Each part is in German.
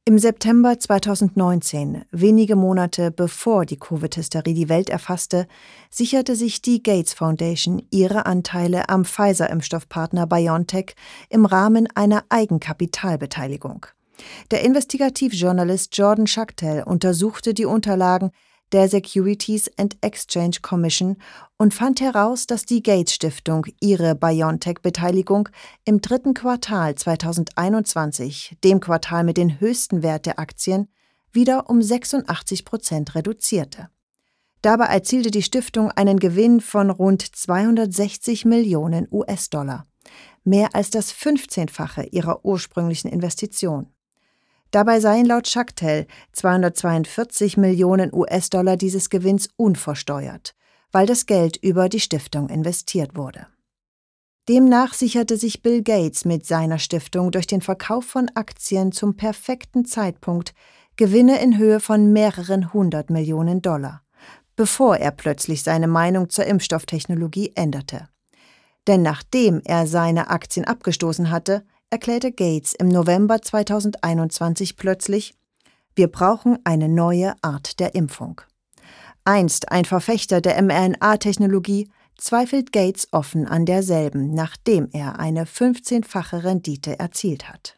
Im September 2019, wenige Monate bevor die Covid-Hysterie die Welt erfasste, sicherte sich die Gates Foundation ihre Anteile am Pfizer-Impfstoffpartner BioNTech im Rahmen einer Eigenkapitalbeteiligung. Der Investigativjournalist Jordan Schachtel untersuchte die Unterlagen der Securities and Exchange Commission und fand heraus, dass die Gates-Stiftung ihre BioNTech-Beteiligung im 3. Quartal 2021, dem Quartal mit dem höchsten Wert der Aktien, wieder um 86% reduzierte. Dabei erzielte die Stiftung einen Gewinn von rund 260 Millionen US-Dollar, mehr als das 15-fache ihrer ursprünglichen Investition. Dabei seien laut Schachtel 242 Millionen US-Dollar dieses Gewinns unversteuert, weil das Geld über die Stiftung investiert wurde. Demnach sicherte sich Bill Gates mit seiner Stiftung durch den Verkauf von Aktien zum perfekten Zeitpunkt Gewinne in Höhe von mehreren 100 Millionen Dollar, bevor er plötzlich seine Meinung zur Impfstofftechnologie änderte. Denn nachdem er seine Aktien abgestoßen hatte, erklärte Gates im November 2021 plötzlich: Wir brauchen eine neue Art der Impfung. Einst ein Verfechter der mRNA-Technologie, zweifelt Gates offen an derselben, nachdem er eine 15-fache Rendite erzielt hat.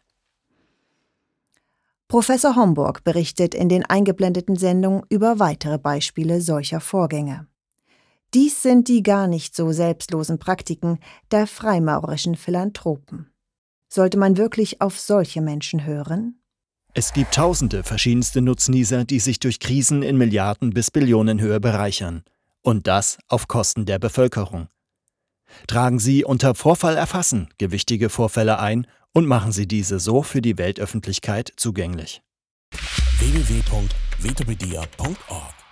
Professor Homburg berichtet in den eingeblendeten Sendungen über weitere Beispiele solcher Vorgänge. Dies sind die gar nicht so selbstlosen Praktiken der freimaurerischen Philanthropen. Sollte man wirklich auf solche Menschen hören? Es gibt tausende verschiedenste Nutznießer, die sich durch Krisen in Milliarden- bis Billionenhöhe bereichern. Und das auf Kosten der Bevölkerung. Tragen Sie unter Vorfall erfassen gewichtige Vorfälle ein und machen Sie diese so für die Weltöffentlichkeit zugänglich. www.vetopedia.org